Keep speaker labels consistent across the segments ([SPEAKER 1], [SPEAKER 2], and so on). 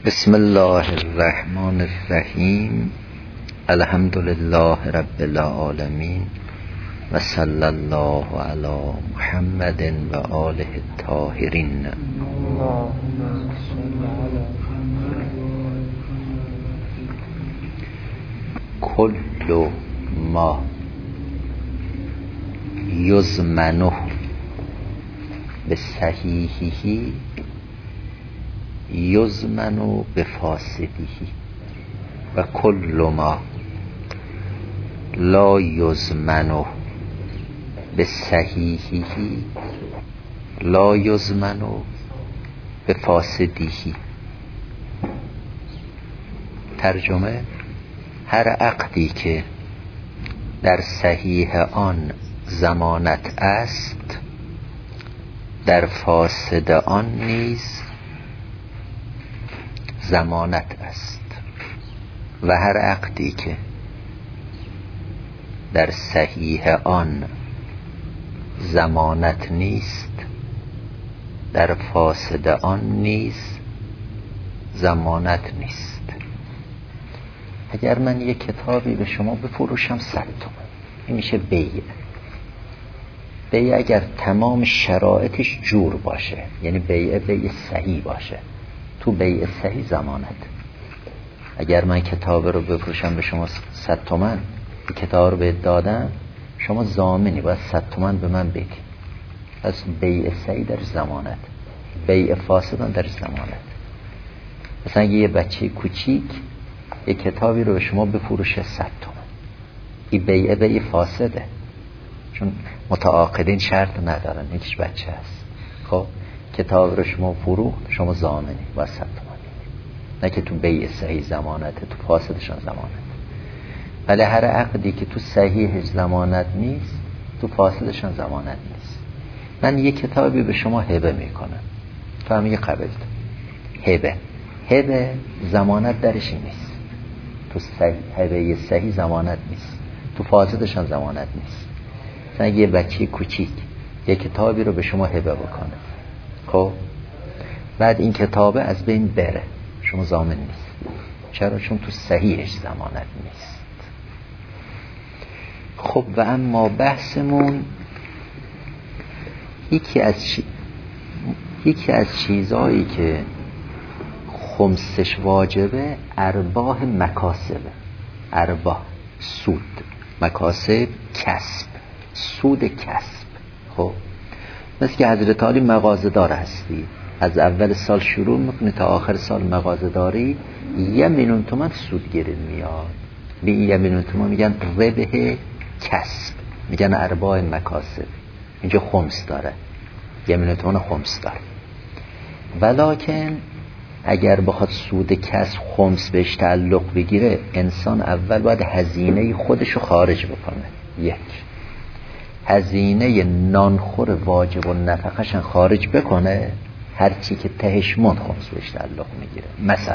[SPEAKER 1] بسم الله الرحمن الرحیم. الحمد لله رب العالمین و صلی الله علی محمد و آله الطاهرین. کل ما یضمنه بصحیحه یضمن بفاسده و کل ما لا یضمن بصحیحه لا یضمن بفاسده. ترجمه: هر عقدی که در صحیح آن ضمانت است، در فاسد آن نیز ضمانت است، و هر عقدی که در صحیح آن ضمانت نیست، در فاسد آن نیز ضمانت نیست. اگر من یک کتابی به شما بفروشم 100 تومان، این میشه بیع. بیع اگر تمام شرایطش جور باشه، یعنی بیع صحیح باشه، تو بیع صحیح ضمانت. اگر من کتاب رو بفروشم به شما 100 تومان، کتاب رو بهت دادم، شما ضامنی، باید 100 تومان به من بدی. پس بیع صحیح در ضمانت، بیع فاسد هم در ضمانت. مثلا یه بچه کوچیک یه کتابی رو به شما بفروشه 100 تومان، این بیع فاسده، چون متعاقدین شرط ندارن، هیچ بچه هست. خب کتاب رو شما فروخت، شما ضامنی، باید 100 تومان. نه که تو بیع صحیح ضمانته، تو فاسدشان ضمانت. ولی هر عقدی که تو صحیحش ضمانت نیست، تو فاسدشان ضمانت نیست. من یک کتابی به شما هبه میکنم، تو هم یه قبلت هبه ضمانت درش نیست، تو هبه صحیح ضمانت نیست، تو فاسدشان ضمانت نیست. مثلا یه بچه کوچیک یه کتابی رو به شما هبه بکنه، خب بعد این کتابه از بین بره، شما ضامن نیست. چرا؟ چون تو صحیحش ضمانت نیست. خب و اما بحثمون یکی از چیزایی که خمسش واجبه ارباح مکاسبه. ارباح سود، مکاسب کسب، سود کسب. خب مثل که حضرت علی مغازه‌دار هستی، از اول سال شروع میکنی تا آخر سال مغازه‌داری، 1 میلیون تومان سود گیرت میاد. به این 1 میلیون تومان میگن ربح کسب، میگن ارباح مکاسب. اینجا خمس داره، 1 میلیون تومان خمس داره. ولکن اگر بخواد سود کسب خمس بهش تعلق بگیره، انسان اول باید هزینه خودشو خارج بکنه. یک، هزینه نانخور واجب و نفقه‌شن خارج بکنه، هرچی که تهش مون خمس بهش تعلق میگیره.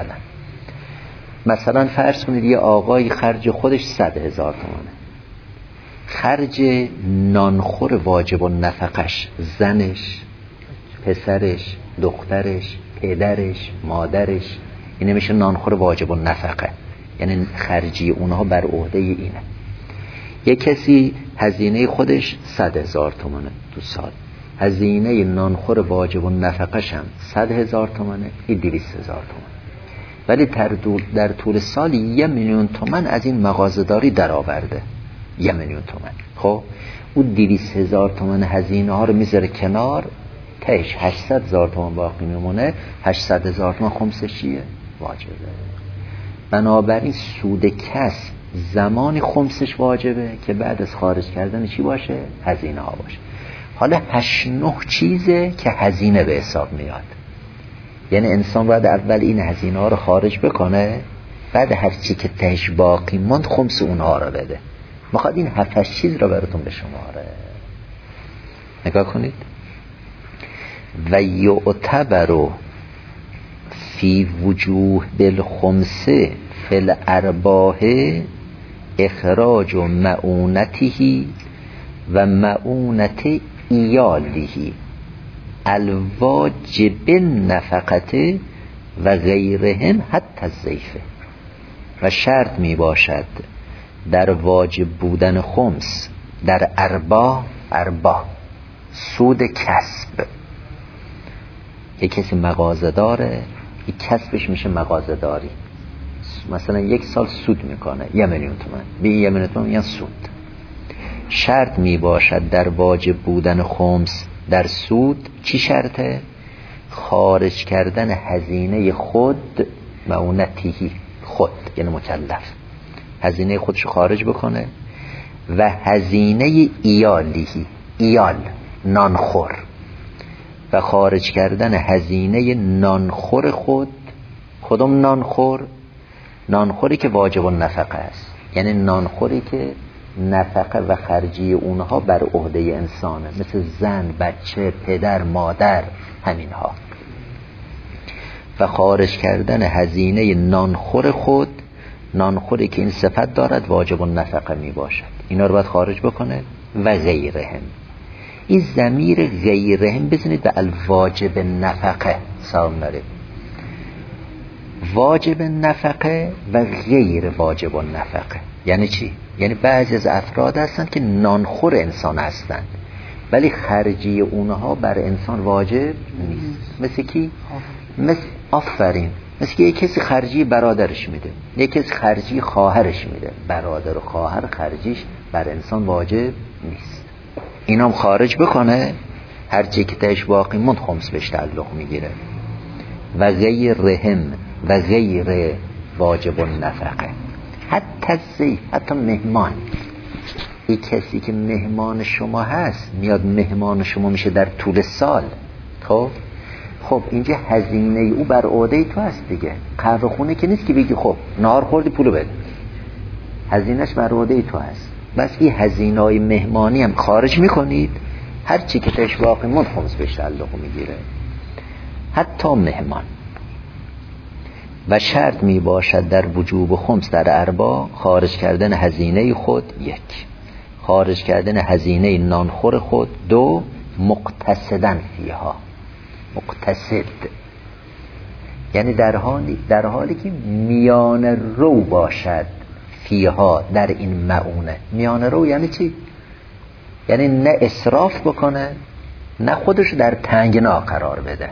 [SPEAKER 1] مثلا فرض کنید یه آقای خرج خودش 100,000 تومانه، خرج نانخور واجب و نفقه‌ش، زنش، پسرش، دخترش، پدرش، مادرش، اینه میشه نانخور واجب و نفقه، یعنی خرجی اونها بر عهده اینه. یک کسی هزینه خودش 100,000 تومانه تو سال، هزینه نانخور واجب و نفقه‌ش هم 100,000 تومانه، این 200,000 تومان. ولی در طول سال 1 میلیون تومان از این مغازه‌داری در آورده، 1 میلیون تومان. خب اون 200,000 تومان هزینه ها رو میذاره کنار، تهش 800,000 تومان باقی میمونه. 800,000 تومان خمسش چیه؟ واجبه. بنابراین سود کسب زمانی خمسش واجبه که بعد از خارج کردن چی باشه؟ هزینه ها باشه. حالا 8-9 چیزه که هزینه به حساب میاد، یعنی انسان باید اول این هزینه ها رو خارج بکنه، بعد هر چی که تهش باقی موند خمس اونها رو بده. میخواد این 7-8 چیز رو براتون به شماره. نگاه کنید. و یعتبر فی وجوه بالخمس فی الارباح اخراج معونته و معونت ایاله الواجب نفقته و غیرهم حتی الضیفه. و شرط می باشد در واجب بودن خمس در اربا سود کسب. یک کسی مغازه داره، یک کسبش میشه مغازه داری، مثلا 1 سال سود میکنه 1 میلیون تومان، به 1 میلیون تومان میگن سود. شرط می باشد در واجب بودن خمس در سود. چی شرطه؟ خارج کردن هزینه خود، معونتیهی، خود یعنی مکلف هزینه خودشو خارج بکنه، و هزینه ایالیهی، ایال نانخور، و خارج کردن هزینه نانخور خود. کدوم نانخور؟ نانخوری که واجب النفقه است، یعنی نانخوری که نفقه و خرجی اونها بر عهده انسانه، مثل زن، بچه، پدر، مادر، همینها. و خارج کردن هزینه نانخور خود، نانخوری که این صفت دارد واجب النفقه می باشد، اینا رو باید خارج بکنه. و غیرهم، این ضمیر غیرهم بزنید به الواجب نفقه سلام داریم. واجب نفقه و غیر واجب النفقه یعنی چی؟ یعنی بعضی از افراد هستند که نانخور انسان هستند ولی خرجی اونها بر انسان واجب نیست. مثل کی؟ مثل آفرین، مثل که یک کسی خرجی برادرش میده، یک کسی خرجی خواهرش میده. برادر و خواهر خرجیش بر انسان واجب نیست. اینام خارج بکنه، هر چی که تاش باقی موند خمس بهش تعلق میگیره. و غیرهم و غیر واجب النفقه حتی ضیف، حتی مهمان. این کسی که مهمان شما هست میاد مهمان شما میشه در طول سال، خب اینجا هزینه او بر عهده تو هست دیگه. قهوه خونه که نیست که بگی خب نهار خوردی پولو بده، هزینهش بر عهده تو هست. بس این هزینه‌های مهمانی هم خارج میکنید، هر چی که تاش باقی موند خمس بهش تعلق میگیره، حتی مهمان. و شرط می باشد در وجوب خمس در اربا خارج کردن هزینه خود 1، خارج کردن هزینه نانخور خود 2، مقتصدن فیها. مقتصد یعنی در حالی که میان رو باشد فیها در این معونه. میان رو یعنی چی؟ یعنی نه اسراف بکنه نه خودش در تنگنا قرار بده.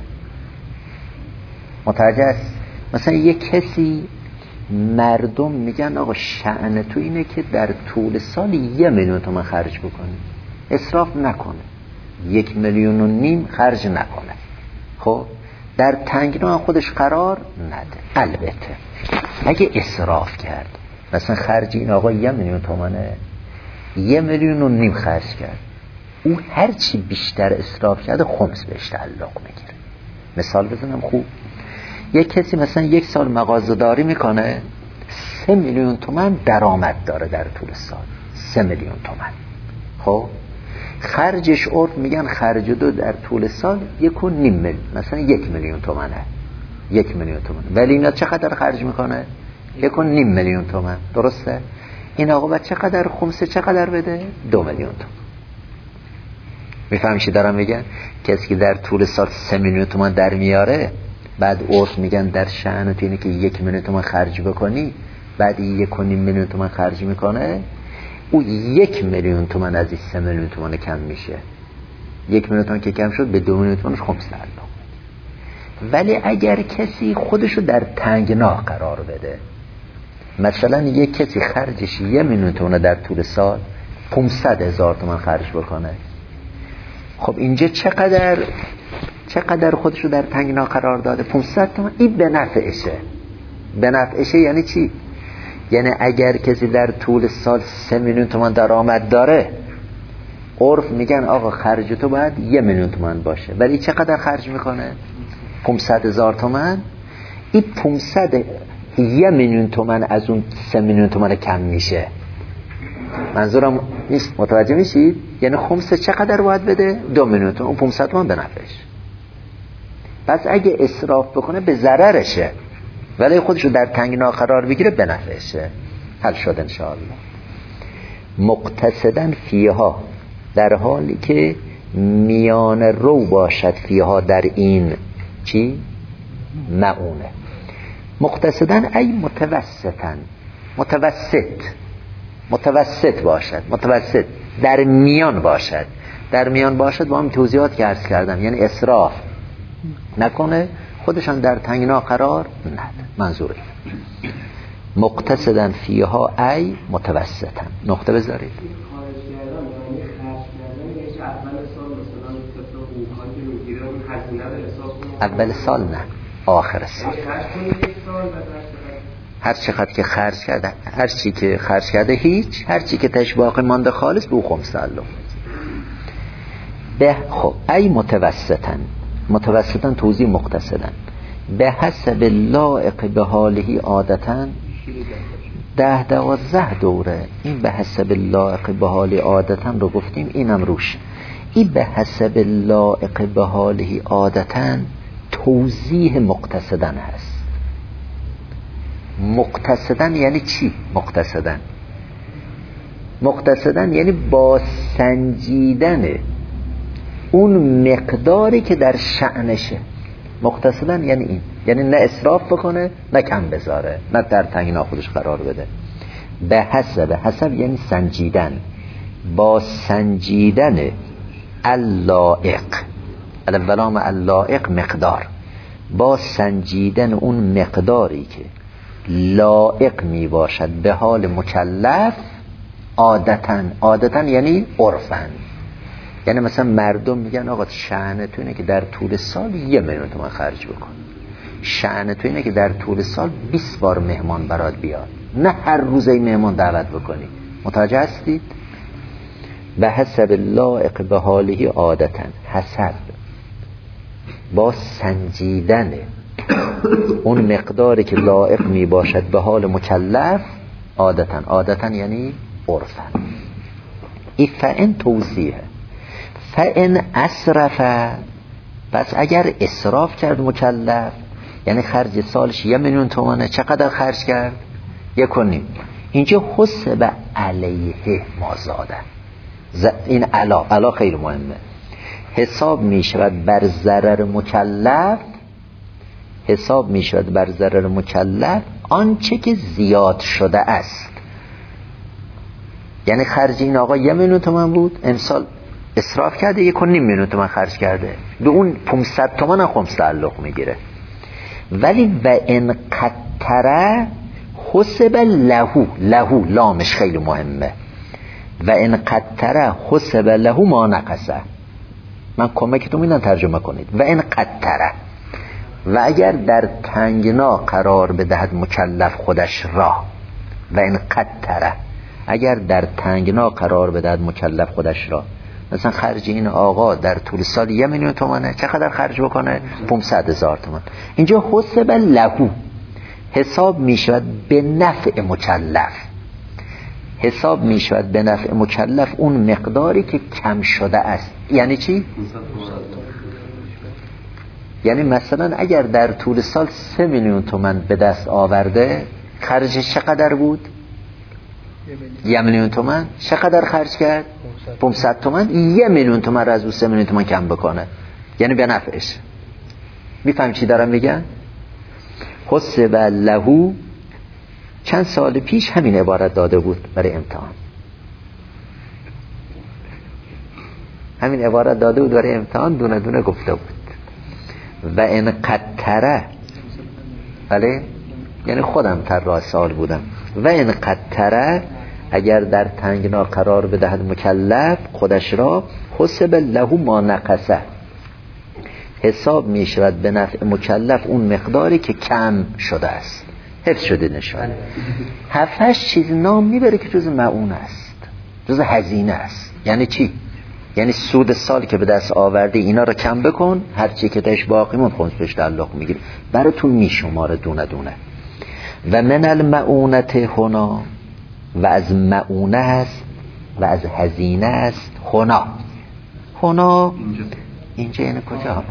[SPEAKER 1] متوجه است؟ مثلا یک کسی، مردم میگن آقا شأن تو اینه که در طول سال 1 میلیون تومان خرج بکنی، اسراف نکنه، 1.5 میلیون خرج نکنه، خب در تنگنا خودش قرار نده. البته اگه اسراف کرد، مثلا خرج این آقا 1 میلیون تومانه، 1.5 میلیون خرج کرد، او هرچی بیشتر اسراف کرده خمس بهش تعلق میگیره. مثال بزنم خوب، یک کسی مثلا 1 سال مغازه داری میکنه، 3 میلیون تومان درآمد داره در طول سال، 3 میلیون تومان، خب خرجش عرف میگن خرج دو در طول سال 1.5 میلیون، مثلا 1 میلیون تومانه، 1 میلیون تومان، ولی اینا چقدر خرج میکنه؟ 1.5 میلیون تومان. درسته؟ این آقا باید چقدر خمسه چقدر بده؟ 2 میلیون تومان. میفهمی چی دارم میگن؟ کسی که در طول سال 3 میلیون تومان در میاره، بعد عرف میگن در شأن تو اینه که 1 میلیون تومان خرج بکنی، بعد 1.5 میلیون تومان خرج میکنه، او 1 میلیون تومان از این 3 میلیون تومان کم میشه. 1 میلیون تومان که کم شد به 2 میلیون تومانش خمس تعلق. ولی اگر کسی خودشو در تنگنا قرار بده، مثلا یک کسی خرجش 1 میلیون تومان در طول سال 500,000 تومان خرج بکنه، خب اینجا چقدر خودشو در تنگنا قرار داده؟ 500 تومان. این به نفعشه. به نفعشه یعنی چی؟ یعنی اگر کسی در طول سال 3 میلیون تومان درآمد داره، عرف میگن آقا خرج تو باید 1 میلیون تومان باشه، ولی چقدر خرج میکنه؟ 500,000 تومان. این 500 1 میلیون تومان از اون 3 میلیون تومان کم میشه. منظورم نیست، متوجه میشید؟ یعنی خمسه چقدر باید بده؟ 2 میلیون تومان. اون 500 تومان به نفعش. پس اگه اسراف بکنه به ضررشه، ولی خودشو در تنگنا قرار بگیره به نفعشه. حل شد انشاءالله. مقتصدن فیها، در حالی که میان رو باشد فیها در این چی؟ مؤونه. مقتصدن ای متوسطن، متوسط باشد، متوسط در میان باشد. در میان باشد با هم توضیحات که عرض کردم، یعنی اسراف نکنه، خودشان در تنگنا قرار نده. منظوره مقتصدن فیها ای متوسطن. نقطه بذارید. اول سال نه، آخر سال. هر چقدر که خرج کرده، هر چی که خرج کرده هیچ، هر چی که تش باقی مانده خالص به او خمس تعلق. به خب ای متوسطن توضیح مقتصدن به حسب لائق به حاله عادتن 10-12 دوره. این به حسب لائق به حاله عادتن رو گفتیم، اینم روش. این به حسب لائق به حاله عادتن توضیح مقتصدن هست. مقتصدن یعنی چی؟ مقتصدن یعنی با سنجیدن اون مقداری که در شأنشه. مقتصدن یعنی این، یعنی نه اسراف بکنه نه کم بذاره، نه در تنگنا خودش قرار بده. به حسب یعنی سنجیدن، با سنجیدن اللائق، الولام اللائق مقدار، با سنجیدن اون مقداری که لائق می باشد به حال مکلف عادتن یعنی عرفن. یعنی مثلا مردم میگن آقا شأن تو اینه که در طول سال 1 میلیون تومان خرج بکن، شأن تو اینه که در طول سال 20 بار مهمان برات بیاد، نه هر روز این مهمان دعوت بکنی. متوجه هستید؟ به حسب لائق به حاله عادتن، حسب با سنجیدن اون مقداری که لائق می باشد به حال مکلف عادتن یعنی عرفن. این فإن توضیحه. فإن اسرف، پس اگر اسراف کرد مکلف، یعنی خرج سالش 1 میلیون تومانه، چقدر خرج کرد؟ 1.5. اینجا حسب علیه ما زاده. این علا خیلی مهمه. حساب می شود بر ضرر مکلف، آنچه که زیاد شده است. یعنی خرج این آقا 1 میلیون تومان بود، امسال اسراف کرده 1.5 میلیون تومان خرج کرده، به اون 500 تومان هم خمس تعلق میگیره. ولی و ان قطره حسب له لامش خیلی مهمه. و ان قطره حسب له ما نقصه. من کمکتون میدم ترجمه کنید. و ان قطره، و اگر در تنگنا قرار بدهد مکلف خودش را، و ان قطره، اگر در تنگنا قرار بدهد مکلف خودش را، مثلا خرج این آقا در طول سال 1 میلیون تومانه، چقدر خرج بکنه؟ 500,000 تومان. اینجا حسب له حساب می شود به نفع مکلف، حساب می شود به نفع مکلف اون مقداری که کم شده است. یعنی چی؟ یعنی مثلا اگر در طول سال 3 میلیون تومان به دست آورده، خرجش چقدر بود؟ 1 میلیون تومان. چقدر خرج کرد؟ 500 تومان. 1 میلیون تومان را از اون 3 میلیون تومان کم بکنه، یعنی به نفعش. میفهم چی دارم میگن؟ حسب له چند سال پیش همین عبارت داده بود برای امتحان، همین عبارت داده بود برای امتحان، دونه دونه گفته بود. و ان قطره، بله، یعنی خودم طراح سوال بودم. و ان قطره، اگر در تنگنا قرار بدهد مکلف خودش را، حسب له ما نقصه، حساب می شود به نفع مکلف اون مقداری که کم شده است. حفظ شده نشان 7-8 چیز نام میبره که جز معون است، جز هزینه است. یعنی چی؟ یعنی سود سال که به دست آورده اینا رو کم بکن، هر چی که تاش باقی مون خمس بهش تعلق میگیری، براتون میشماره دونه دونه. و من المعونت هنا، و از معونه است و از هزینه است. هنا اینجا یعنی کجا؟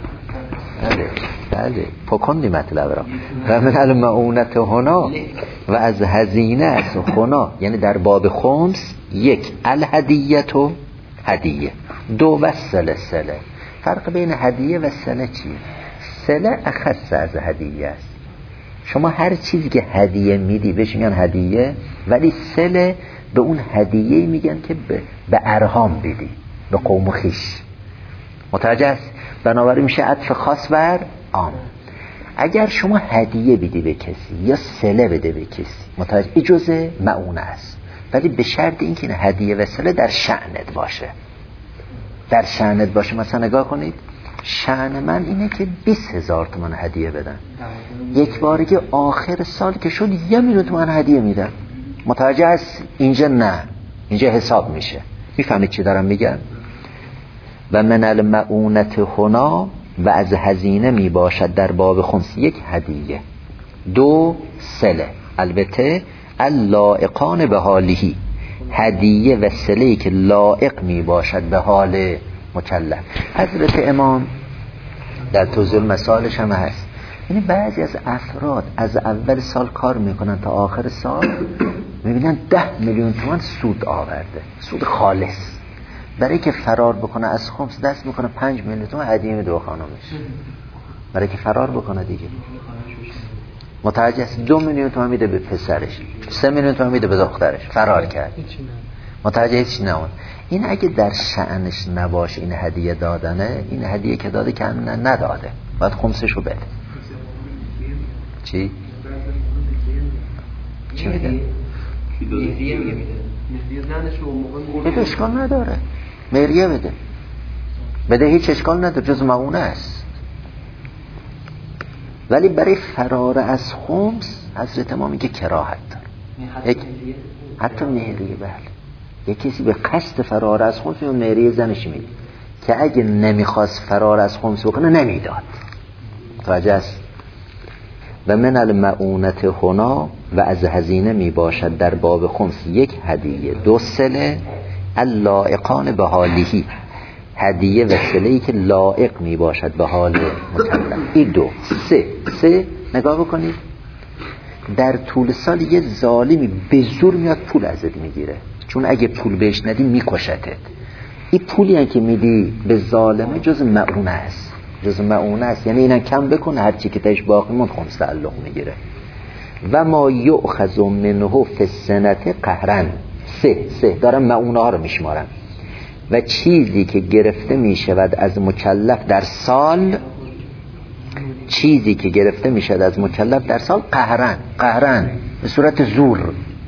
[SPEAKER 1] بله پکندی مطلب را. و من المعونت هنا و از هزینه است. هنا یعنی در باب خمس، 1 الهدیه و هدیه، 2 و سله. فرق بین هدیه و سله چیه؟ سله اخص از هدیه است. شما هر چیزی که هدیه میدی بهش میگن هدیه، ولی سله به اون هدیه میگن که به ارحام بدی، به قوم و خویش. متوجه است؟ بنابراین میشه عطف خاص بر عام. اگر شما هدیه بدی به کسی یا سله بده به کسی، متوجه، این جزء مؤونه است، ولی به شرط اینکه این هدیه و سله در شأنت باشه. در شأنت باشه. مثلا نگاه کنید، شأن من اینه که 20,000 تومان هدیه بدن، یک باری که آخر سال که شد 1,000,000 تومان هدیه میدم. متوجه است؟ اینجا نه، اینجا حساب میشه. میفهمید چی دارم میگم؟ و من المعونت هنا و از هزینه می باشد در باب خمس، یک هدیه، دو سله، البته اللائقان به حالیه، هدیه و سله‌ای که لائق می باشد به حال مکلف. حضرت امام در توضیح مسائلش هم هست، یعنی بعضی از افراد از اول سال کار میکنن تا آخر سال میبینن 10 میلیون تومان سود آورده، سود خالص. برای که فرار بکنه از خمس دست میکنه 5 میلیون تومان هدیه میده به خانمش، برای که فرار بکنه دیگه. متوجه است؟ 2 میلیون تومان میده به پسرش، 3 میلیون تومان میده به دخترش، فرار کرد. متوجه هیچ نمون. این اگه در شأنش نباشه این هدیه دادنه، این هدیه که داده که نداده، باید خمسشو بده. چی میده؟ بده، اشکال نداره، مهریه بده، هیچ اشکال نداره، جز مؤونه است. ولی برای فرار از خمس حضرت ما میگه کراهت داره. حتی مهریه، بله، یک کسی به قصد فرار از خمس اون مهریه زنش میده که اگه نمیخواست فرار از خمس بکنه نمیداد. متوجه است؟ و من المعونت هنا و از هزینه می باشد در باب خمس، یک هدیه، دو سله اللائقان به حالیه، هدیه و سله‌ای که لائق می باشد به حال مکلف. این دو. سه نگاه بکنید، در طول سال یه ظالمی به زور میاد پول ازت میگیره، چون اگه پول بهش ندی میکشتت. این پولی هم که میدی به ظالمه جز مؤونه است، یعنی اینا کم بکنه، هر چی که تاش باقی مون خمس تعلق میگیره. و ما یؤخذ منه فی السنه قهرا، سه دارم مؤونه ها رو میشمارم. و چیزی که گرفته میشود از مکلف در سال، قهرن به صورت زور.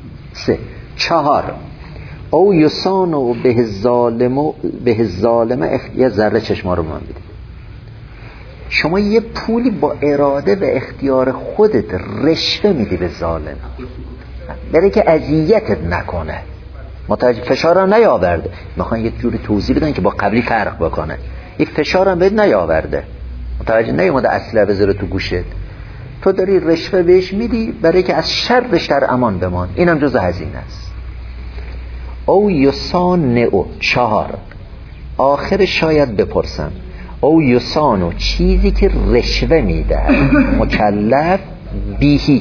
[SPEAKER 1] 4 او یسانو به الظالم یه ذره چشما رو من بدید. شما یه پولی با اراده و اختیار خودت رشوه میدی به ظالم، برای که اذیتت نکنه، متوجه، فشارم نیاورده. میخوان یک جوری توضیح بدن که با قبلی فرق بکنه. یک فشارم بهت نیاورده، متوجه، نیومده اصلا بذاره تو گوشت، تو داری رشوه بهش میدی برای که از شرش در امان بمان. اینم جز هزینه است. او یسانو 4 آخر شاید بپرسم، او یسانو چیزی که رشوه میده مکلف، بیهی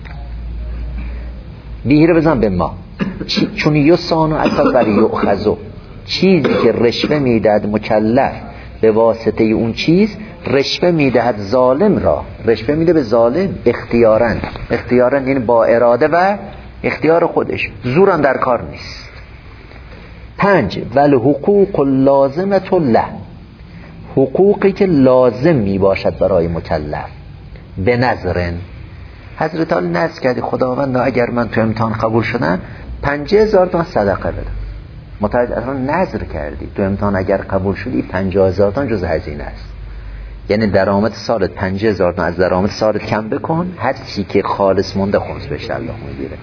[SPEAKER 1] رو بزن به ما، چون یسانو اصلا برای یؤخذو، چیزی که رشوه میدهد مکلف به واسطه اون چیز رشوه میدهد ظالم را، رشوه میده به ظالم اختیاراً یعنی با اراده و اختیار خودش، زورم در کار نیست. 5 والحقوق اللازمه له، حقوقی که لازم می باشد برای مکلف، به نظرن. حضرت علی نذر کردی خداوند اگر من تو امتحان قبول شدم 50,000 تومان صدقه بدم. متوجه اصلا نذر کردی تو امتحان اگر قبول شدی 50,000 تومان جز هزینه است. یعنی درآمد سالت 50,000 تومان از درآمد سالت کم بکن، هر چی که خالص مونده خمس بهش الله میگیره.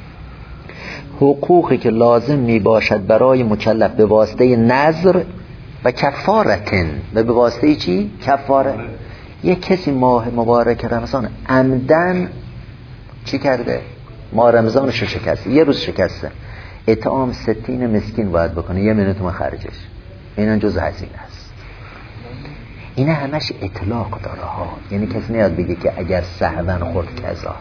[SPEAKER 1] حقوقی که لازم می باشد برای مکلف به واسطه نذر و کفارتن، و به واسطه چی؟ کفاره. یک کسی ماه مبارک رمضان عمدن چی کرده؟ ماه رمضانش رو شکسته، یه روز شکسته، اطعام 60 مسکین باید بکنه، 1,000,000 تومان خرجش. این جز هزینه است. این همش اطلاق داره ها، یعنی کسی نیاد بگه که اگر سهوا خورد کذا.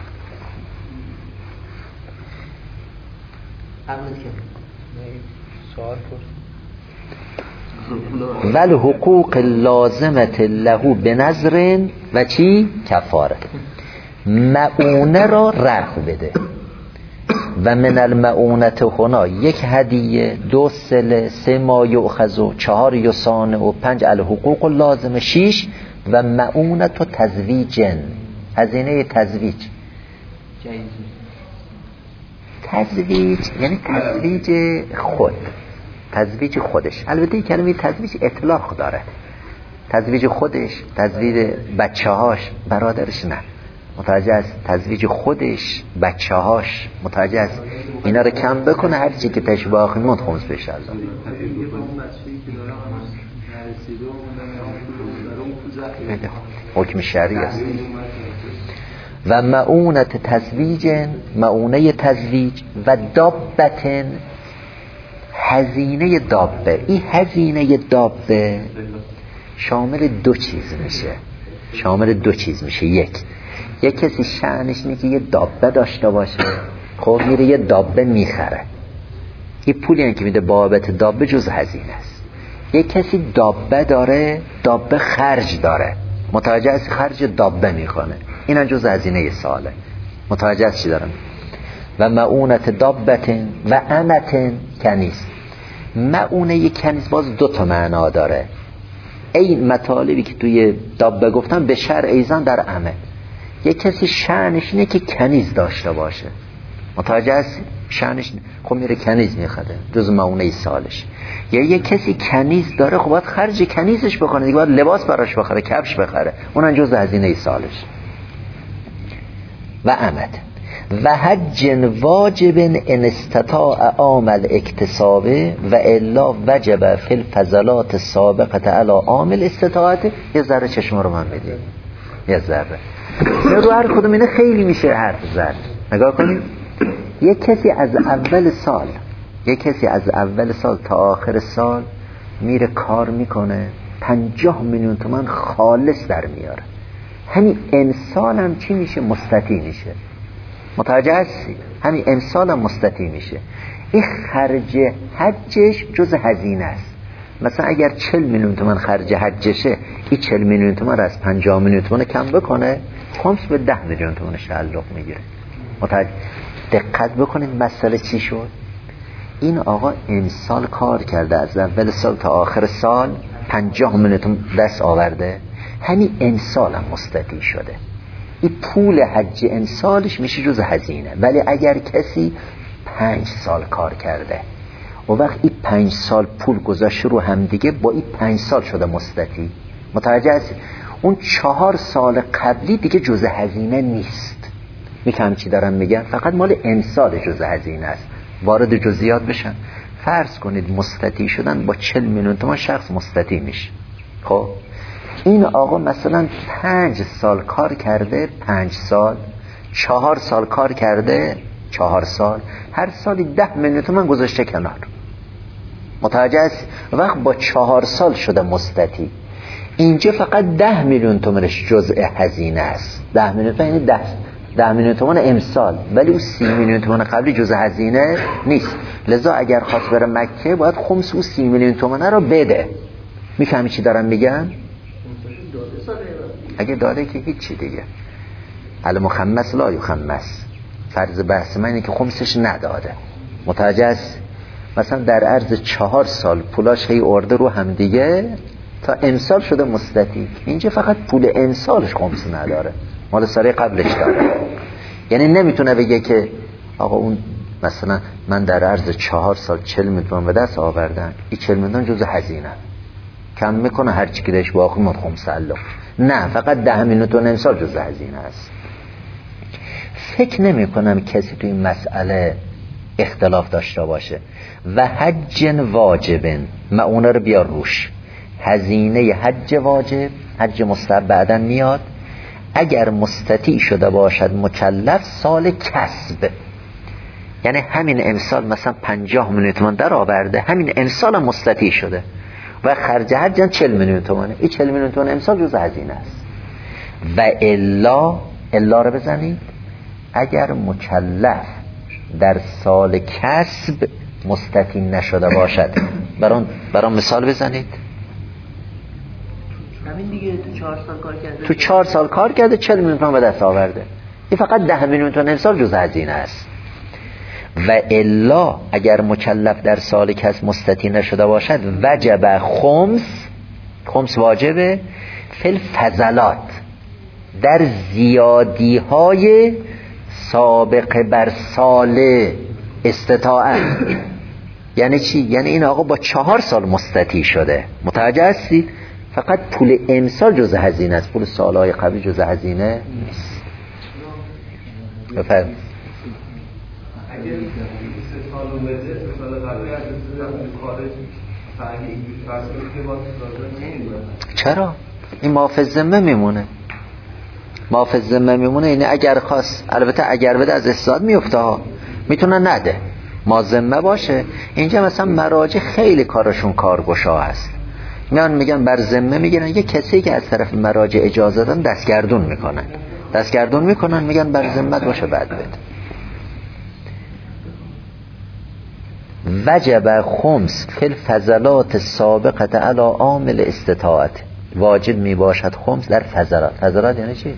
[SPEAKER 2] سوال پرس.
[SPEAKER 1] ول حقوق لازمت له به نظر و چی؟ کفاره. مؤونه را رفع بده. و من المؤونت هنا 1 هدیه، 2 صله، 3 ما یؤخذ، 4 یصانع، 5 الحقوق لازمه، 6 و مؤونت و تزویجن، هزینه تزویج. تزویج یعنی تزویج خود، تزویج خودش. البته کلمه تزویج اطلاق داره، تزویج خودش، تزویج بچه‌هاش، برادرش نه، متوجه است؟ تزویج خودش، بچه‌هاش، متوجه است؟ اینا رو کم بکنه، هر چی که تشبیه آخر مون خمس بشه الله. حکم شرعی است. و مؤونت تزویج، مؤونه تزویج، و دابتن، هزینه دابه. این هزینه دابه شامل 2 چیز میشه، شامل 2 چیز میشه. یک کسی شأنش اینه که یه دابه داشته باشه، خب میره یه دابه میخره، یه پولی هم که میده بابت دابه جز هزینه است. یک کسی دابه داره، دابه خرج داره، متوجه است؟ خرج دابه میکنه، این هم جز هزینه ساله. متوجه است چی دارم؟ و مؤونت دابتن و امتن کنیز. مؤونه کنیز باز 2 تا معنا داره. این مطالبی که توی دابه گفتم به شرع ایزان در امه. یک کسی شأنش اینه که کنیز داشته باشه، متوجه است؟ شأنش خب میره کنیز میخره، جز مؤونه سالش. یا یک کسی کنیز داره، خب باید خرج کنیزش بکنه دیگه، باید لباس براش بخره، کفش بخره، اونم جز هزینه سالش. و امد و حج واجب ان استطاع عامل اکتسابه و الا وجب فی الفضلات سابقه علی عامل استطاعت. یه ذره چشم رو من بدید، یه ذره رو هر کدوم اینه خیلی میشه حرف زد. نگاه کنید، یک کسی از اول سال تا آخر سال میره کار میکنه، 50 میلیون تومان خالص در میاره. همین امسال هم چی میشه؟ مستطیع میشه. متوجه هستی؟ همین امسال هم مستطیع میشه. این خرج حجش جز هزینه است. مثلا اگر 40 میلیون تومان خرج حجشه، این 40 میلیون تومان از 50 میلیون تومان کم بکنه، خمس به 10 میلیون تومانش تعلق میگیره. متوجه؟ دقت بکنید مسئله چی شد. این آقا امسال کار کرده، از اول سال تا آخر سال 50 میلیون تومان دست آورده، همین امسال هم مستطیع شده. این پول حج امسالش میشه جز هزینه. ولی اگر کسی 5 سال کار کرده و وقت این 5 سال پول گذاشته رو هم دیگه، با این 5 سال شده مستطیع. متوجه است؟ اون 4 سال قبلی دیگه جز هزینه نیست. میفهم چی دارم میگم؟ فقط مال امسال جز هزینه است. وارد جزئیات بشن. فرض کنید مستطیع شدن با 40 میلیون تومان شخص مستطیع میشه. خب این آقا مثلا 5 سال کار کرده، 5 سال، 4 سال کار کرده، 4 سال، هر سالی 10 میلیون تومان گذاشته کنار. متوجه است؟ وقت با 4 سال شده مستطیع. اینجا فقط 10 میلیون تومانش جزء هزینه است. 10 میلیون تومان یعنی 10 میلیون تومان امسال، ولی اون 30 میلیون تومان قبلی جزء هزینه نیست. لذا اگر خواست بره مکه باید خمس اون 30 میلیون تومان رو بده. میفهمی چی دارم میگم؟ اگه داده که هیچی دیگه. المخمس لا یخمس. فرض بحث من اینه که خمسش نداده. متوجه است؟ مثلا در عرض 4 سال پولاش هی ارده رو هم دیگه تا امسال شده مستطیع. اینجا فقط پول امسالش خمس نداره، مال سال قبلش داره. یعنی نمیتونه بگه که آقا اون مثلا من در عرض 4 سال 40 میلیون به دست آوردم، این 40 میلیون جزء هزینه، کم میکنه هر چی که داشت با آخر مد خمس الله. نه، فقط 10 میلیون تومان امسال جزء هزینه است. فکر نمی کنم کسی توی این مسئله اختلاف داشته باشه. و حج واجبن، مؤونه رو بیار روش. هزینه حج واجب، حج مستحب بعدن میاد. اگر مستطیع شده باشد مکلف سال کسب، یعنی همین امسال مثلا 50 میلیون تومان در آورده، همین امسال هم مستطیع شده و خرج حج 40 میلیون تومانه، این 40 میلیون تومان امسال جز هزینه است. و الا رو بزنید، اگر مکلف در سال کسب مستطیل نشده باشد. برام مثال بزنید.
[SPEAKER 2] همین دیگه
[SPEAKER 1] تو 4 سال کار کرده 40 میلیون تومان به دست آورده. این فقط 10 میلیون تومان امسال جز هزینه است. و الا اگر مکلف در سال کس مستطیل نشده باشد وجب خمس واجبه فی الفضلات، در زیادی های سابقه بر سال استطاعت. یعنی چی؟ یعنی این آقا با 4 سال مستطیع شده، متوجه هستید؟ فقط پول امسال جز هزینه است، پول سالهای قبلی جز هزینه نیست. بفرمایید.
[SPEAKER 3] اگر 3 سال رو بده 3 سال قبلی از خارج فعلی فصلی که با
[SPEAKER 1] چرا؟ این معافظ ذمه میمونه. معافظ ذمه میمونه. یعنی اگر خواست، البته اگر بده از استاد میفته ها، میتونه نده، ما ذمه باشه. اینجا مثلا مراجع خیلی کارشون کارگشا هست، میگن بر ذمه میگیرن. یه کسی که از طرف مراجع اجازه دادن دستگردون میکنن میگن بر ذمه باشه بعد بده. وجب خمس فی الفضلات سابقه علی عامل استطاعت، واجب می باشد خمس در فضلات یعنی چی؟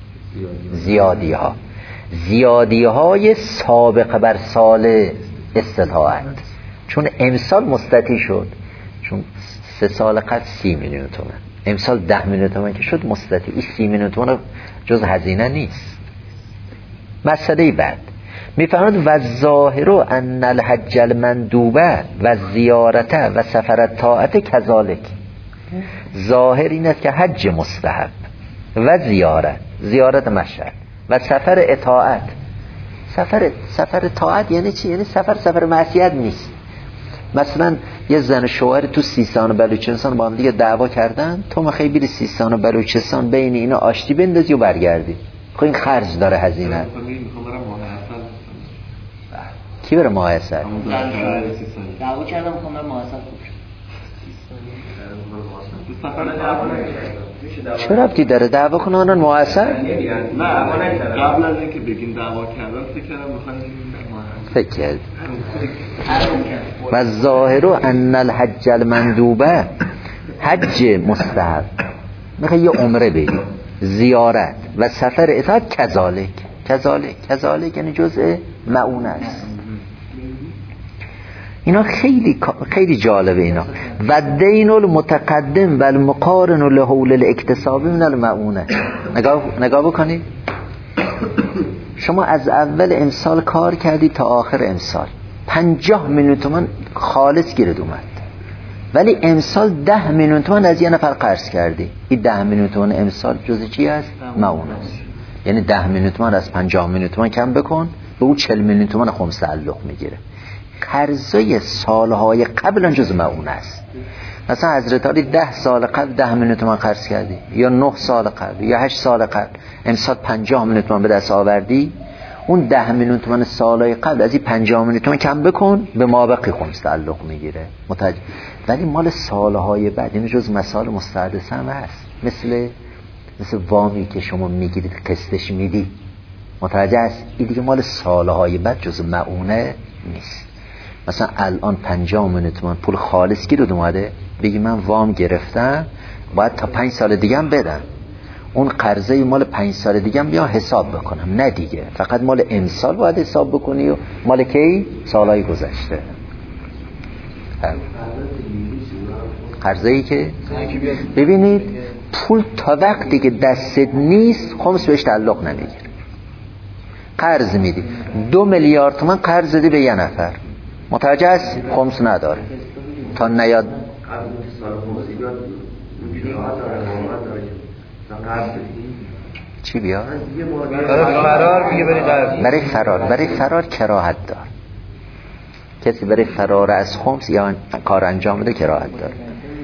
[SPEAKER 1] زیادی های سابقه بر سال استطاعت. چون امسال مستطیع شد، چون 3 سال قبل 30 میلیون تومان، امسال 10 میلیون تومان که شد مستطیع، این 30 میلیون تومان جز هزینه نیست. مسئله بعد میفرماد و ظاهر ان الحج المندوبه و زیارته و سفر الطاعت کذالک. ظاهر این است که حج مستحب و زیارت مشعر و سفر اطاعت. سفر طاعت یعنی چی؟ یعنی سفر معصیت نیست. مثلا یه زن شوهر تو سیستان و بلوچستان با هم دیگه دعوا کردن، تو میخوای بری سیستان و بلوچستان بین اینا آشتی بندازی و برگردی، خب این خرج داره، هزینه. کی بره ماهسر؟
[SPEAKER 2] دعوا کردم میخوام برم ماهسر.
[SPEAKER 1] چه ربطی داره دعوا کنن آنان ماهسر؟
[SPEAKER 3] نه قبل از اینکه بگیم دعوا کردن فکر کردم میخوام
[SPEAKER 1] فکر کرد. و ظاهر ان الحج المندوبه، حج مستحب، میخوای یه عمره بری، زیارت و سفر اطاعت کذالک یعنی جزء معونه است. اینا خیلی جالبه اینا. و دین المتقدم و المقارن لحول الاکتسابی من المعونه. نگاه بکنید، شما از اول امسال کار کردی تا آخر امسال 50 میلیون تومان خالص گیرد اومد، ولی امسال 10 میلیون تومان از یه نفر قرض کردی. این 10 میلیون تومان امسال جزء چی است؟ معونه است. یعنی 10 میلیون تومان از 50 میلیون تومان کم بکن، به اون 40 میلیون تومان خمس تعلق میگیره. قرضای سالهای قبل جزء معونه است. مثلا حضرت علی 10 سال قبل 10 میلیون تومان قرض کردی، یا 9 سال قبل یا 8 سال قبل، امسال 50 میلیون تومان به دست آوردی، اون 10 میلیون تومان سالهای قبل از این 50 میلیون تومان کم بکن، به مابقی خمس تعلق میگیره. ولی مال سالهای بعد، این جز مسائل مستحدثه هم هست، مثل وامی که شما میگیرید قسطش میدی، متوجه است؟ این دیگه مال سالهای بعد جز معونه نیست. مثلا الان 50 میلیون تومان پول خالص گیرد اومده، بگی من وام گرفتم باید تا 5 سال دیگه هم بدم، اون قرضه مال 5 سال دیگه هم بیا حساب بکنم. نه دیگه، فقط مال امسال باید حساب بکنی و مال کی؟ سالهای گذشته. قرضه‌ای که ببینید پول تا وقتی که دستت نیست خمس بهش تعلق نمیگیره. قرض میدی 2 میلیارد تومان قرض دادی به یه نفر، متوجه است؟ خمس نداره تا نیاد. چی بیاد؟
[SPEAKER 3] فرار میگه
[SPEAKER 1] برای فرار کراهت دار. کسی برای فرار از خمس یا کار انجام بده کراهت دار.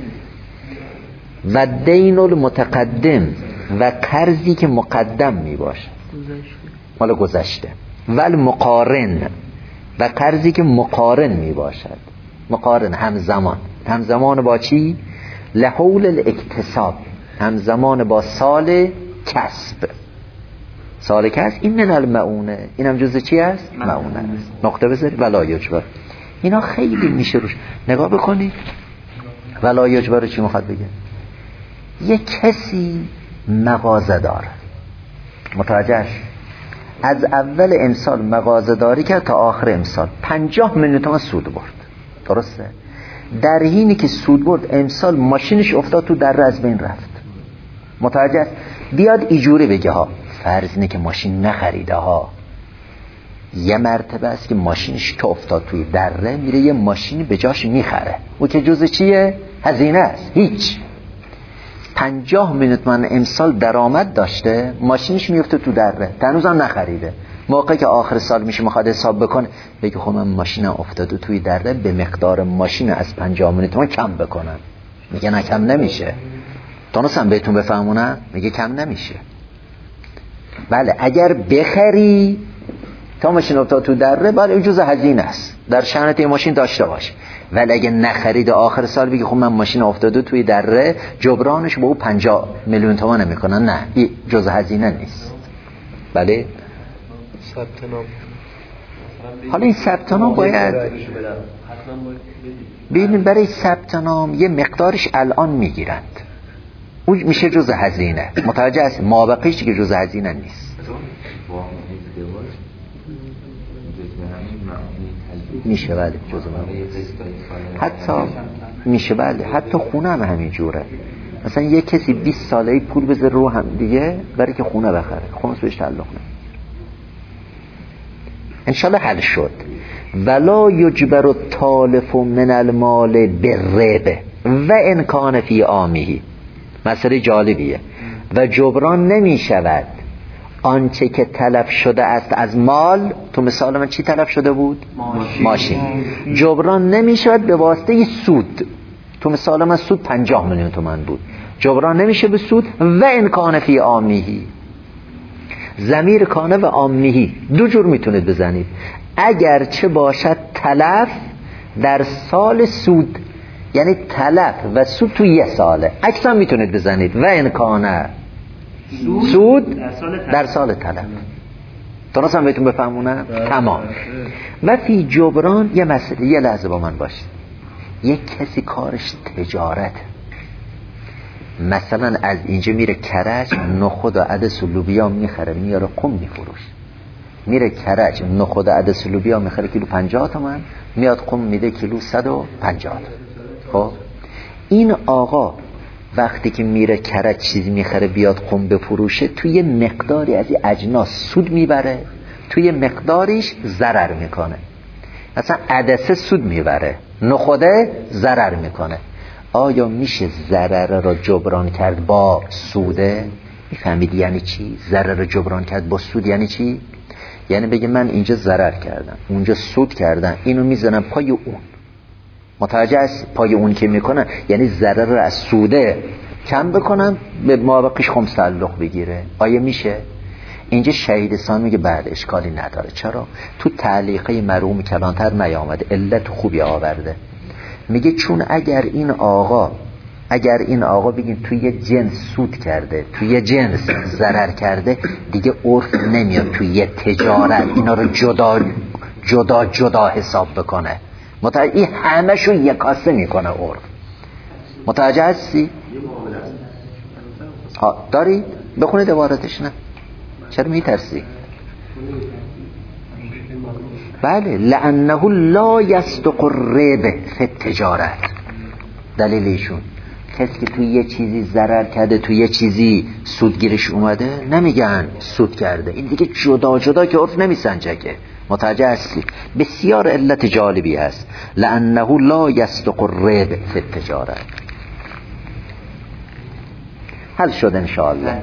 [SPEAKER 1] و دین المتقدم، و قرضی که مقدم می باشه مال گذشته، ول مقارن، و قرضی که مقارن می باشد. مقارن همزمان با چی؟ لحول الاکتساب، همزمان با سال کسب. سال کسب این من المعونه، این هم جزء چی است؟ معونه است. نقطه بذاری ولا یجبر. اینا خیلی میشه روش نگاه بکنید. ولا یجبر چی میخواد بگه؟ یه کسی مغازه داره، متوجهش، از اول امسال مغازه داری کرد تا آخر امسال 50 میلیون تومان سود برد، درسته؟ در حینی که سود برد امسال ماشینش افتاد تو در از بین رفت، متوجه است؟ بیاد ایجوری بگه ها، فرض اینه که ماشین نخریده ها، یه مرتبه است که ماشینش که افتاد توی دره میره یه ماشینی به جاش میخره، او که جزء چیه؟ هزینه است. هیچ 50 میلیون تومان امسال درآمد داشته، ماشینش میفته تو دره، هنوزم نخریده. موقعی که آخر سال میشه میخواد حساب بکنه، بگه خب من ماشینم افتاده توی دره، به مقدار ماشین از 50 میلیون تومان کم بکنم. میگه نه کم نمیشه. تونستم بهتون بفهمونم؟ میگه کم نمیشه. بله اگر بخری تا ماشین افتاد تو دره، بله جزء هزینه است، در شأنت این ماشین داشته باش. ولی اگه نخرید آخر سال بگی خب من ماشین افتاده توی دره، جبرانش با او 50 میلیون تومان میکنن، نه این جزء هزینه نیست. بله
[SPEAKER 4] ثبت نام.
[SPEAKER 1] حالا این ثبت نام باید ببینید، برای ثبت نام یه مقدارش الان میگیرند، اون میشه جزء هزینه، متوجه است؟ مابقیش که جزء هزینه نیست. میشه بله جزء حتی میشه بله، حتی خونه هم همین جوره. مثلا یه کسی 20 ساله‌ای پول بذاره رو هم دیگه برای که خونه بخره، خونه بهش تعلق نه. انشالله حل شد. ولا یجبر التالف من المال بالربا و ان کان فی عامه. مسئله جالبیه. و جبران نمی شود آنچه که تلف شده است از مال. تو مثال من چی تلف شده بود؟ ماشین. جبران نمی شود به واسطه سود. تو مثال من سود 50 میلیون تومان بود، جبران نمیشه به سود. و ان کان فی عامه، ضمیر کانه و عامه دو جور میتونید بزنید. اگر چه باشد تلف در سال سود، یعنی تلف و سود تو یه ساله، عکس هم میتونید بزنید. و ان کانه سود در سال تلف. درستم بهتون بفهمونم؟ تمام. و فی جبران یه مسئله، یه لحظه با من باشید. یک کسی کارش تجارت، مثلا از اینجا میره کرج نخود و عدس و لوبیا میخره میاره قم میفروش، میره کرج نخود و عدس و لوبیا میخره کیلو 50 تومن، میاد قم میده کیلو 150. خب این آقا وقتی که میره کرج چیزی میخره بیاد قم بفروشه، توی مقداری از این اجناس سود میبره، توی مقداریش ضرر میکنه. مثلا عدسه سود میبره، نخوده ضرر میکنه. آیا میشه ضرر را جبران کرد با سوده؟ میفهمید یعنی چی؟ ضرر را جبران کرد با سود یعنی چی؟ یعنی بگه من اینجا ضرر کردم، اونجا سود کردم، اینو میزنم پای اون. متوجه است؟ پای اون که میکنن یعنی ضرر را از سوده کم بکنم، به مابقیش خمس تعلق بگیره. آیا میشه؟ اینجا شهید ثانی میگه بعد اشکالی نداره. چرا؟ تو تعلیقه مرحوم کلانتر نیامده، علت خوبی آورده. میگه چون اگر این آقا بگیم توی جنس سود کرده، توی جنس ضرر کرده، دیگه عرف نمیاد توی تجارت اینا رو جدا حساب بکنه. این همه شو یکاسه میکنه عرف. متوجه هستی؟ دارید؟ بخونید عبارتش. نه چرا میترسی؟ بله لانه لا یصدق الربح فی التجارت. دلیل ایشون کسی که توی یه چیزی ضرر کرده، توی یه چیزی سودگیرش اومده، نمیگن سود کرده. این دیگه جدا که عرف نمیسنجه که. متوجه هستی؟ بسیار علت جالبی هست. لانه لا یصدق الربح فی التجارت. حل شد انشاءالله.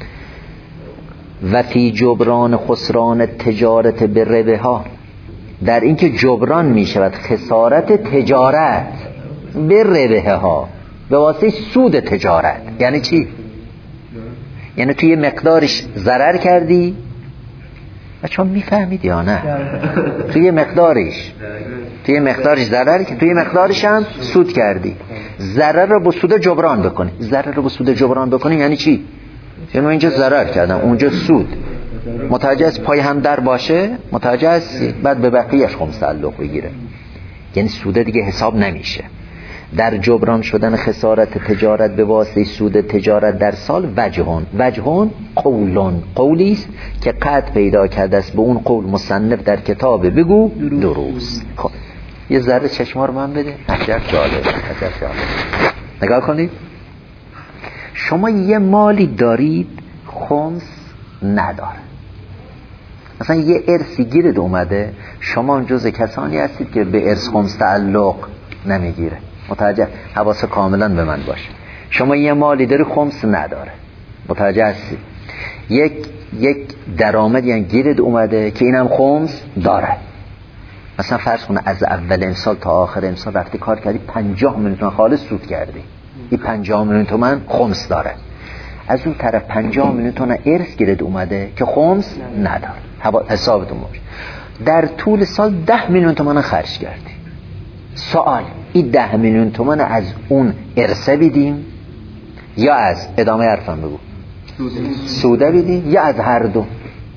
[SPEAKER 1] و فی جبران خسران تجارت به ربحها، در اینکه جبران می شود خسارت تجارت به ربحها، به واسطه سود تجارت. یعنی چی؟ یعنی توی مقدارش ضرر کردی، چون میفهمید یا نه؟ توی مقدارش ضرر کردی، توی مقدارش هم سود کردی. ضرر رو با سود جبران بکنی. ضرر رو با سود جبران بکنی یعنی چی؟ یعنی اینجا ضرر کردم، اونجا سود. متوجه است؟ پای هم در باشه. متوجه است؟ بعد به بقیه‌اش خمس تعلق بگیره. یعنی سود دیگه حساب نمیشه. در جبران شدن خسارت تجارت به واسطه سود تجارت در سال وجهون قولون، قولی است که قطع پیدا کرده است به اون قول مصنف در کتاب بگو درست. خب یه ذره چشما رو من بده. عجب جالب. نگاه کنید، شما یه مالی دارید خمس نداره، مثلا یه ارثی گیرد اومده، شما جز کسانی هستید که به ارث خمس تعلق نمیگیره. متوجه؟ حواس کاملا به من باشه. شما یه مالی داری خمس نداره، متوجه هستید؟ یک درآمد یعنی گیرد اومده که اینم خمس داره. مثلا فرض کنه از اول امسال تا آخر امسال رفتی کار کردی 50 میلیون تومان خالص سود کردی، این 50 میلیون تومان خمس داره. از اون طرف 50 میلیون تومان ارث گیرد اومده که خمس نداره. حسابتون باشه در طول سال 10 میلیون تومان خرج کردی. سوال، این 10 میلیون تومان از اون ارثه بدیم یا از ادامه حرفم بگو سوده بدیم یا از هر دو؟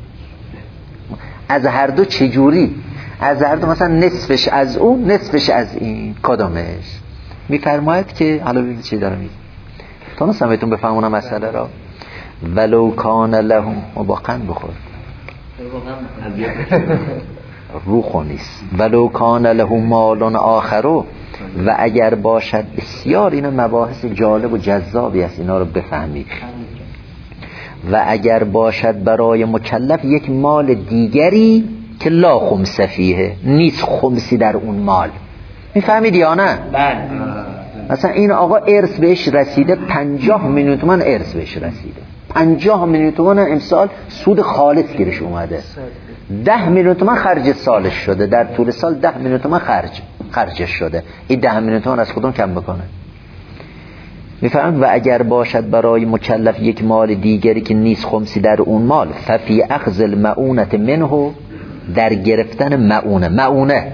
[SPEAKER 1] از هر دو چجوری؟ از هر دو، مثلا نصفش از اون نصفش از این، کدامش؟ میفرماید که حالا ببینید چی داره میگه. تونستم بهتون بفهمونم مسئله را. ولو کان لهم، با قند بخور روخو نیست. ولو کان لهم مال آخرو، و اگر باشد بسیار، اینا مباحث جالب و جذابی است، اینا رو بفهمید. و اگر باشد برای مکلف یک مال دیگری که لا خمس فیه، نیست خمسی در اون مال. میفهمید یا نه؟
[SPEAKER 2] بله.
[SPEAKER 1] مثلا این آقا ارث بهش رسیده 50 میلیون تومان ارث بهش رسیده، 50 میلیون تومان امسال سود خالص گیرش اومده، 10 میلیون تومان خرج سالش شده، در طول سال 10 میلیون تومان خرجش شده. این 10 میلیون تومان از خودم کم بکنه. میفهمید؟ و اگر باشد برای مکلف یک مال دیگری که نیست خمسی در اون مال، ففی اخذ المعونت منه، در گرفتن معونه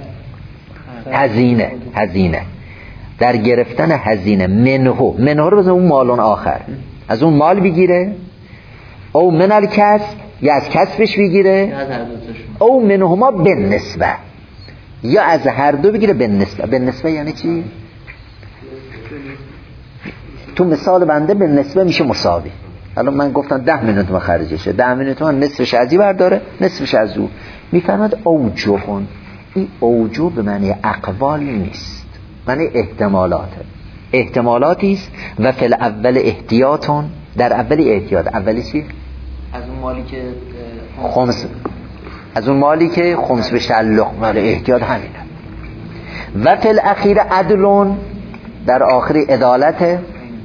[SPEAKER 1] هزینه در گرفتن هزینه منه رو بزن اون مالون آخر، از اون مال بگیره، او من الکسب، یا از کسبش بگیره، او منهما بالنسبه، یا از هر دو بگیره بالنسبه. بالنسبه یعنی چی؟ تو مثال بنده بالنسبه میشه مساوی. الان من گفتم 10 میلیون تومان خرجشه، 10 میلیون تومان نصفش از این برداره، نصفش از اون. میفهمد اوجهون، این اوجه به معنی اقوال نیست، معنی احتمالاتی است. و فی الاول احتیاطون، در اولی احتیاط. اولی چی؟
[SPEAKER 2] از اون مالی که
[SPEAKER 1] خمس، از اون مالی که خمس بهش تعلق داره، احتیاط همینه. و فی الاخیر عدلون، در آخری عدالته.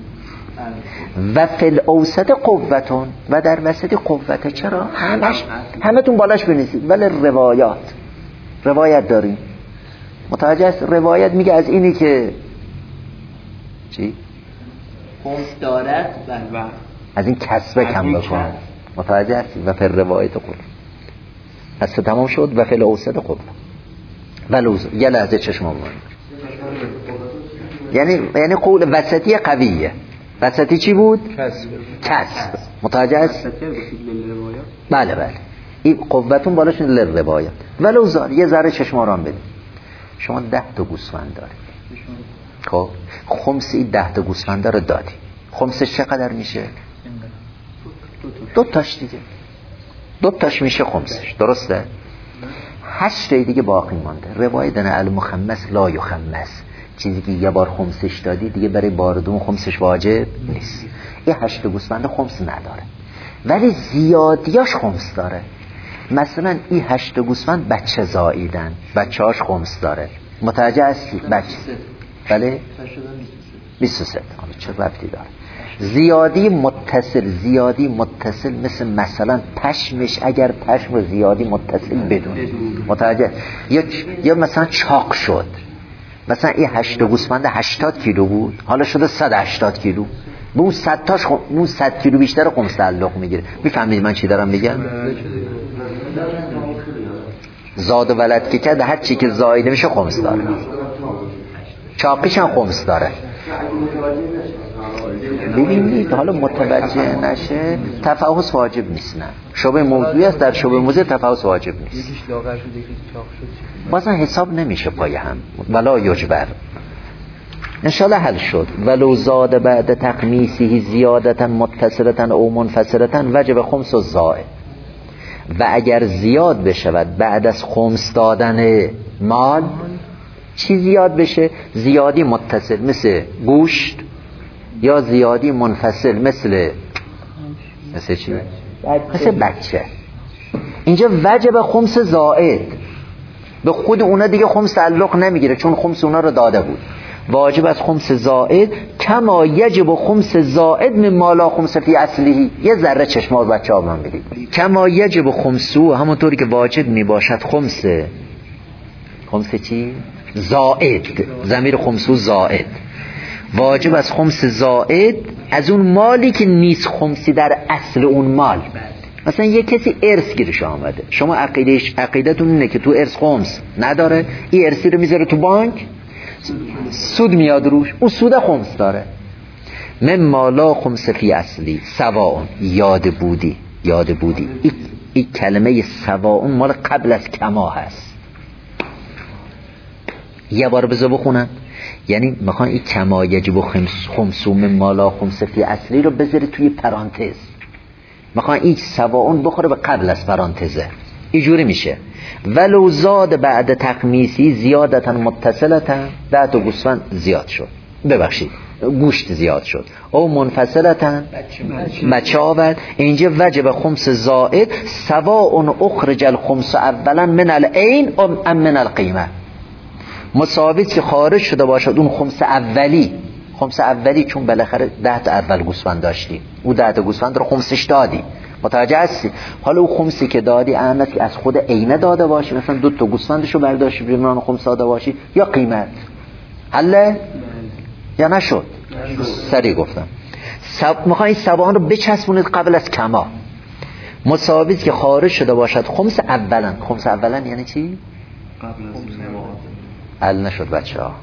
[SPEAKER 1] و فی الاوسط قوتون، و در وسط قوته. چرا؟ همتون بالاش بنویسید. ولی روایت داریم، متوجه است؟ روایت میگه از اینی که چی؟
[SPEAKER 2] خمس دارد
[SPEAKER 1] از این کسبه کم بکن. متوجه است؟ و فی روایت قوت پس تمام شد. و فی الاوسط قوت. ولوز یه لحظه چشما ببند. یعنی قول وسطی قویه. وسطی چی بود؟ کسب. متوجه است؟ بله. این قوتون بالاشون للروایت. ولو زار، یه ذره چشماران بدید. شما 10 تا گوسفند دارید، خب خمس این 10 تا گوسفند رو دادی، خمسش چقدر میشه؟ 2 تاش دیگه، 2 تاش میشه خمسش، درسته؟ 8 تا دیگه باقی مانده. روایت دنه المخمس لا یخمس، چیزی که یه بار خمسش دادی دیگه برای بار دوم خمسش واجب نیست. این 8 تا گوسفند خمس نداره، ولی زیادیاش خمس داره. مثلا این 8 تا گوسفند بچه زاییدن، بچه‌هاش خمس داره. متوجه هستی؟ بچه بله 23. چه ربطی داره؟ زیادی متصل مثل مثلا پشمش، اگر پشم زیادی متصل بدون، متوجه؟ یا مثلا چاق شد، مثلا این 8 گوسفند 80 کیلو بود، حالا شده 180 کیلو، به اون 100 تاش اون 100 کیلو بیشتر خمس تعلق میگیره. میفهمید من چی دارم میگم؟ زاد و ولد که کرد، هر چی که زایده میشه خمس داره، چاقیش هم خمس داره. ببینید حالا متوجه نشه تفحص واجب نیست. نه شبه موضوعی است، در شبه موضوع تفحص واجب نیست.
[SPEAKER 4] یکیش لاغر شد یکیش چاق شد
[SPEAKER 1] بازم حساب نمیشه پای هم ولا یجبر. انشالله حل شد. ولو زاد بعد تقمیسه زیادتا متصلتا او منفصلتا وجب خمس و زائد. و اگر زیاد بشود بعد از خمس دادن مال، چی زیاد بشه؟ زیادی متصل مثل گوشت یا زیادی منفصل مثل چی؟ مثل بچه. اینجا وجب خمس زائد. به خود اونا دیگه خمس تعلق نمیگیره چون خمس اونا رو داده بود. واجب از خمس زائد کما یجب خمس زائد من مالا خمس فی اصلیه. یه ذره چشمار بچه ها من بدید. کما یجب خمسو، همونطوری که واجب می باشد خمس چی؟ زائد. ضمیر خمسو زائد. واجب از خمس زائد از اون مالی که نیست خمسی در اصل اون مال. مثلا یه کسی ارث گیرش آمده، شما عقیدتون اینه که تو ارث خمس نداره، این ارثی رو میذاره تو بانک، سود میاد روش، اون سود خمس داره. من مالا خمس فی اصلی سواء. یاد بودی این کلمه سواء مال قبل از کما هست. یه بار بذار بخونم. یعنی میخوان این کما یجب خمسو من مالا خمس فی اصلی رو بذاره توی پرانتز. میخوان این سواء بخوره به قبل از پرانتزه. اینجوری میشه ولو زاد بعد تقمیسی زیادتا متصلتا، 10 تا گوسفند زیاد شد، ببخشید گوشت زیاد شد، او منفصلتا بچه آورد. اینجا وجب خمس زائد سواء اخرج الخمس اولا من العین ام من القیمه. مساویت که خارج شده باشد اون خمس اولی چون بالاخره 10 تا اول گوسفند داشتی، او 10 تا گوسفند رو خمسش دادی، متوجه هستی؟ حالا او خمسی که دادی احمد که از خود عینه داده باشی، مثلا 2 تا گوسفندشو برداشتی بیرون خمس داده باشی، یا قیمت حله یا نشد. سریع گفتم میخوایی سوان رو بچسبونید قبل از کما. مساویت که خارج شده باشد خمس اولا یعنی چی؟
[SPEAKER 3] قبل از
[SPEAKER 1] حل نشد بچه ها.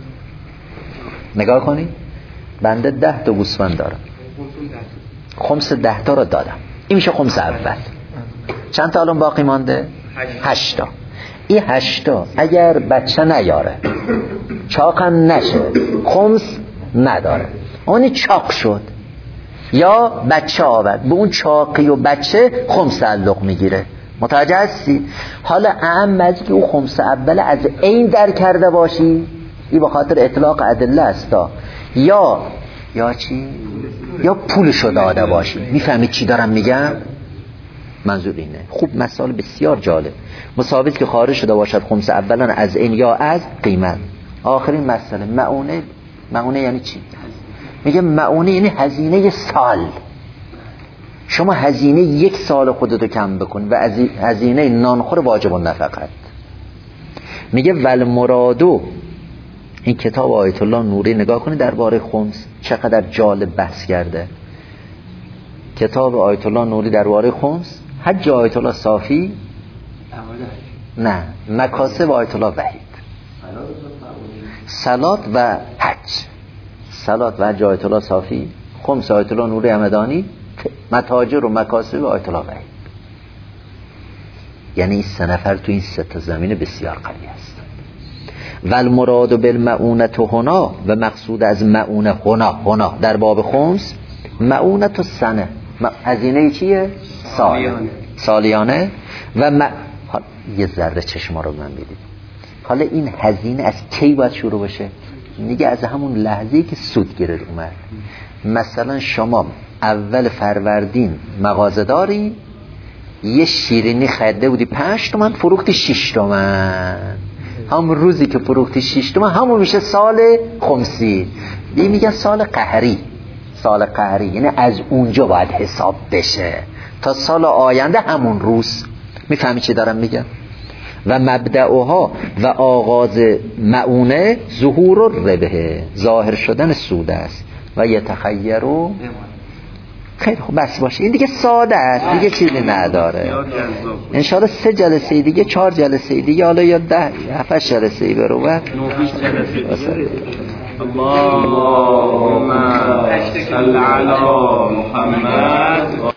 [SPEAKER 1] نگاه کنی بنده 10 تا گوسفند دارم، خمس 10 تا رو دادم، این میشه خمس اول. چند تا الان باقی مانده؟ 8 تا. این 8 تا اگر بچه نیاره، چاقم نشه، خمس نداره، اونی چاق شد یا بچه آورد، به اون چاقی و بچه خمس تعلق میگیره. متوجه هستی؟ حالا اهم از که او خمس اول از این در کرده باشی، این به خاطر اطلاق ادله است، یا چی؟ یا پولشو داده باشی. میفهمید چی دارم میگم؟ منظور اینه. خوب مثال بسیار جالب. مساویت که خارج شده باشد خمس اولا از این یا از قیمت. آخرین مسئله معونه یعنی چی؟ میگه معونه یعنی هزینه سال. شما هزینه 1 سال خودتو کم بکن و هزینه نانخور واجب النفقت. میگه ول مرادو. این کتاب آیت الله نوری نگاه کنید درباره خمس چقدر جالب بحث کرده. کتاب آیت الله نوری درباره خمس، حج آیت الله صافی، نه مکاسب آیت الله وحید، صلات و حج آیت الله صافی، خمس آیت الله نوری همدانی، متاجر و مکاسب آیت الله وحید. یعنی این 3 نفر تو این 3 تا زمینه بسیار قوی است. والمراد بالمعونة هنا، و مقصود از معونه هنا در باب خمس معونة السنه، هزینه چیه؟ سالیانه. و یه ذره چشما رو من بدید. حالا این هزینه از کی باید شروع بشه؟ میگه از همون لحظه‌ای که سود گرد اومد. مثلا شما اول فروردین مغازه داری، یه شیرینی خریده بودی 5 تومن، فروختی 6 تومن. هم روزی که فروختی 6 تومن همون میشه سال خمسی. دی میگن سال قهری. یعنی از اونجا باید حساب بشه تا سال آینده همون روز. میفهمی چی دارم میگم؟ و مبدأها و آغاز معونه ظهور الربح، ظاهر شدن سود است. و یتخیرو. خیلی خوب بس باشه، این دیگه ساده است، دیگه چیزی نداره. انشاءالله 3 جلسه دیگه، 4 جلسه دیگه، حالا یا 10 7 جلسه برو.
[SPEAKER 3] اللهم صل على محمد